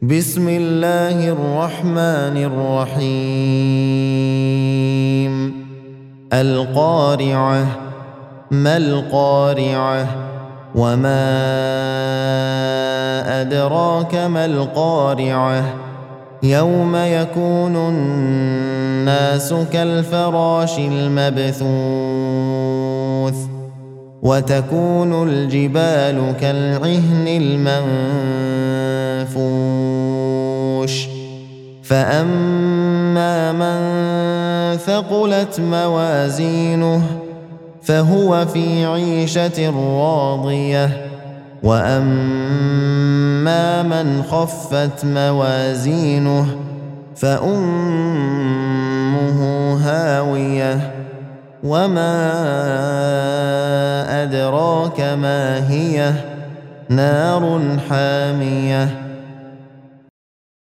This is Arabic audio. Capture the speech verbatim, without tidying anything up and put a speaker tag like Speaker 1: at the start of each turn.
Speaker 1: بسم الله الرحمن الرحيم القارعة ما القارعة وما أدراك ما القارعة يوم يكون الناس كالفراش المبثوث وتكون الجبال كالعهن المنفوش فأما من ثقلت موازينه فهو في عيشة راضية وأما من خفت موازينه فأمه هاوية وما أدراك ما هي نار حامية